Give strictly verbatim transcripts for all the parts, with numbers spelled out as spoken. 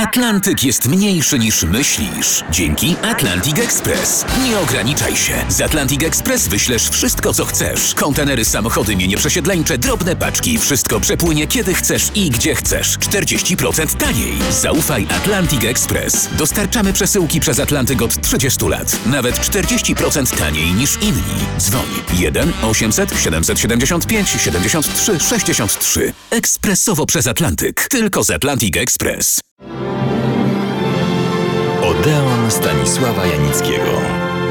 Atlantyk jest mniejszy niż myślisz. Dzięki Atlantic Express. Nie ograniczaj się. Z Atlantic Express wyślesz wszystko, co chcesz. Kontenery, samochody, mienie przesiedleńcze, drobne paczki. Wszystko przepłynie kiedy chcesz i gdzie chcesz. czterdzieści procent taniej. Zaufaj Atlantic Express. Dostarczamy przesyłki przez Atlantyk od trzydziestu lat. Nawet czterdzieści procent taniej niż inni. Dzwoń jeden osiemset siedemset siedemdziesiąt pięć siedemdziesiąt trzy sześćdziesiąt trzy. Ekspresowo przez Atlantyk. Tylko z Atlantic Express. Odeon Stanisława Janickiego.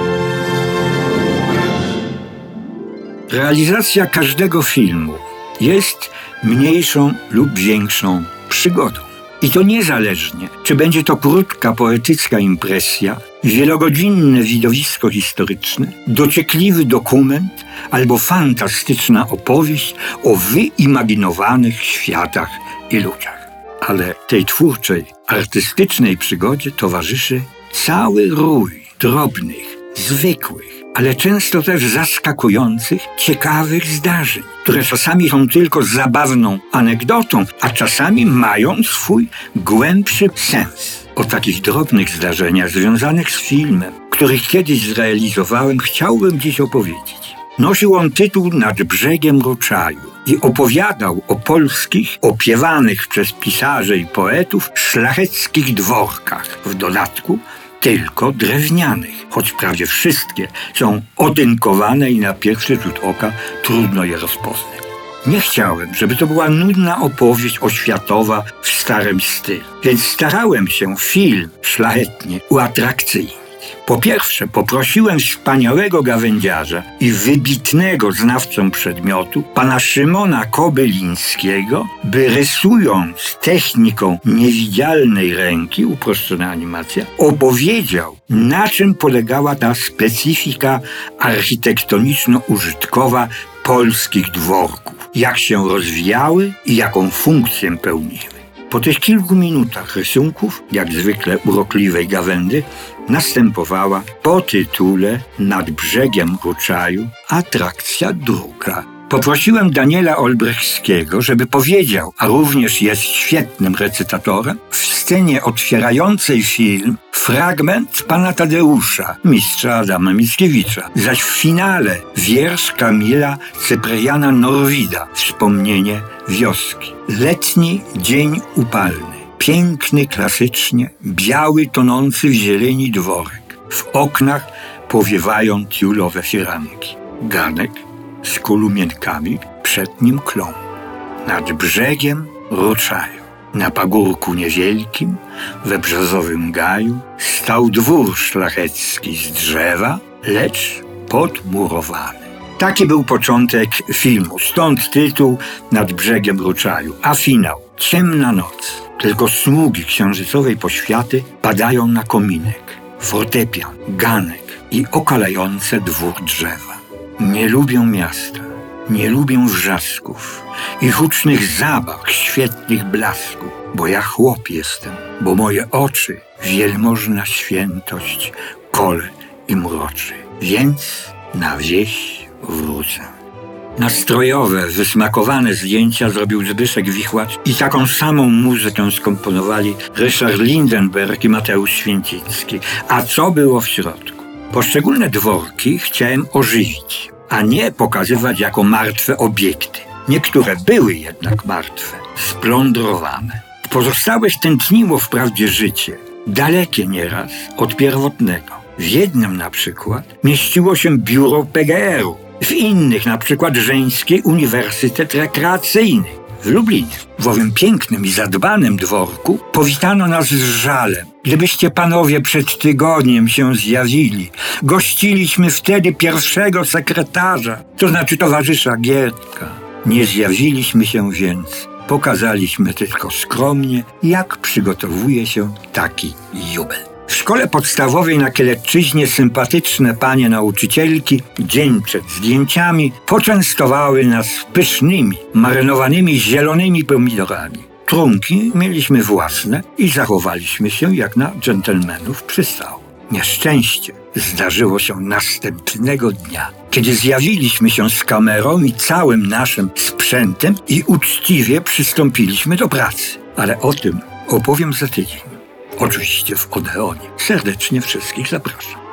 Realizacja każdego filmu jest mniejszą lub większą przygodą. I to niezależnie, czy będzie to krótka, poetycka impresja, wielogodzinne widowisko historyczne, dociekliwy dokument albo fantastyczna opowieść o wyimaginowanych światach i ludziach. Ale tej twórczej, artystycznej przygodzie towarzyszy cały rój drobnych, zwykłych, ale często też zaskakujących, ciekawych zdarzeń, które czasami są tylko zabawną anegdotą, a czasami mają swój głębszy sens. O takich drobnych zdarzeniach związanych z filmem, których kiedyś zrealizowałem, chciałbym dziś opowiedzieć. Nosił on tytuł Nad brzegiem Ruczaju i opowiadał o polskich, opiewanych przez pisarzy i poetów, szlacheckich dworkach, w dodatku tylko drewnianych, choć prawie wszystkie są otynkowane i na pierwszy rzut oka trudno je rozpoznać. Nie chciałem, żeby to była nudna opowieść oświatowa w starym stylu, więc starałem się film szlachetnie uatrakcyjnić. Po pierwsze, poprosiłem wspaniałego gawędziarza i wybitnego znawcę przedmiotu, pana Szymona Kobylińskiego, by rysując techniką niewidzialnej ręki, uproszczona animacja, opowiedział, na czym polegała ta specyfika architektoniczno-użytkowa polskich dworków, jak się rozwijały i jaką funkcję pełniły. Po tych kilku minutach rysunków, jak zwykle urokliwej gawędy, następowała po tytule Nad brzegiem Ruczaju atrakcja druga. Poprosiłem Daniela Olbrychskiego, żeby powiedział, a również jest świetnym recytatorem, w scenie otwierającej film fragment pana Tadeusza, mistrza Adama Mickiewicza, zaś w finale wiersz Kamila Cypriana Norwida, Wspomnienie wioski. Letni dzień upalny, piękny klasycznie, biały, tonący w zieleni dworek. W oknach powiewają tiulowe firanki. Ganek z kolumienkami przed nim klą. Nad brzegiem Ruczaju, na pagórku niewielkim, we brzozowym gaju, stał dwór szlachecki z drzewa, lecz podmurowany. Taki był początek filmu, stąd tytuł Nad brzegiem Ruczaju, a finał ciemna noc. Tylko smugi księżycowej poświaty padają na kominek, fortepian, ganek i okalające dwór drzewa. Nie lubię miasta, nie lubię wrzasków i hucznych zabaw, świetnych blasków, bo ja chłop jestem, bo moje oczy wielmożna świętość kole i mroczy, więc na wieś wrócę. Nastrojowe, wysmakowane zdjęcia zrobił Zbyszek Wichłacz i taką samą muzykę skomponowali Ryszard Lindenberg i Mateusz Święcicki. A co było w środku? Poszczególne dworki chciałem ożywić, a nie pokazywać jako martwe obiekty. Niektóre były jednak martwe, splądrowane. W pozostałych tętniło wprawdzie życie, dalekie nieraz od pierwotnego. W jednym na przykład mieściło się biuro P G R-u, w innych na przykład Żeński Uniwersytet Rekreacyjny w Lublinie. W owym pięknym i zadbanym dworku powitano nas z żalem. Gdybyście panowie przed tygodniem się zjawili, gościliśmy wtedy pierwszego sekretarza, to znaczy towarzysza Giertka. Nie zjawiliśmy się więc, pokazaliśmy tylko skromnie, jak przygotowuje się taki jubel. W szkole podstawowej na Kielecczyźnie sympatyczne panie nauczycielki dzień przed zdjęciami poczęstowały nas pysznymi, marynowanymi zielonymi pomidorami. Trunki mieliśmy własne i zachowaliśmy się jak na dżentelmenów przystało. Nieszczęście zdarzyło się następnego dnia, kiedy zjawiliśmy się z kamerą i całym naszym sprzętem i uczciwie przystąpiliśmy do pracy. Ale o tym opowiem za tydzień. oczywiście w Odeonie. Serdecznie wszystkich zapraszam.